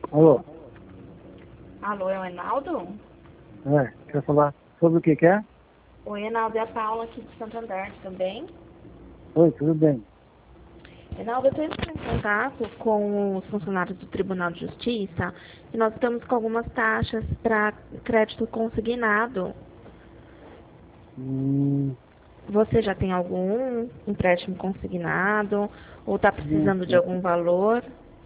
Alô? Alô, é o Enaldo? Quer falar sobre o que que é? Oi, Enaldo, é a Paula aqui de Santo André, tudo bem? Oi, tudo bem. Enaldo, eu estou entrando em contato com os funcionários do Tribunal de Justiça e nós estamos com algumas taxas para crédito consignado. Hum, Você já tem algum empréstimo consignado ou está não precisando de sei. algum valor?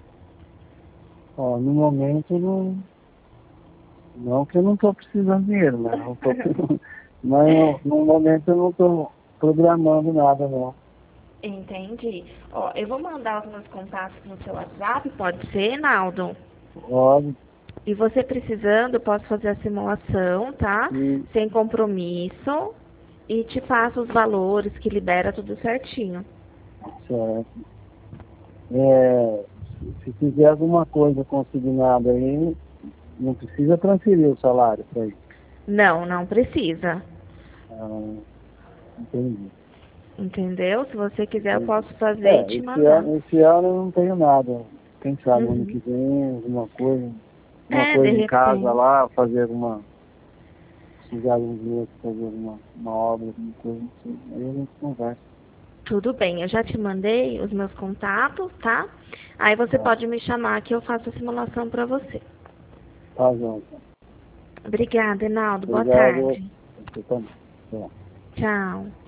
Ó, no momento não que eu não estou precisando de dinheiro, né? Não tô, mas no momento eu não estou programando nada, não. Entendi. Ó, eu vou mandar os meus contatos no seu WhatsApp, pode ser, Enaldo? Pode, E você precisando, eu posso fazer a simulação, tá? e, Sem compromisso. E te passo os valores que libera tudo certinho. certo. Se fizer alguma coisa consignada aí, não precisa transferir o salário para aí. Não, não precisa. Ah, entendi. Entendeu? Se você quiser, eu Entendi. posso fazer e te mandar. Esse ano eu não tenho nada. Quem sabe ano que Uhum. vem, uma É, de coisa em casa repente. lá, precisar de um dinheiro pra fazer uma obra, alguma coisa, não sei. Aí a gente conversa. Tudo bem, eu já te mandei os meus contatos, tá? Aí você Tá, pode me chamar que eu faço a simulação para você. tá, João. Obrigada, Enaldo. Boa Obrigado. tarde. Você também. Tchau. Tchau.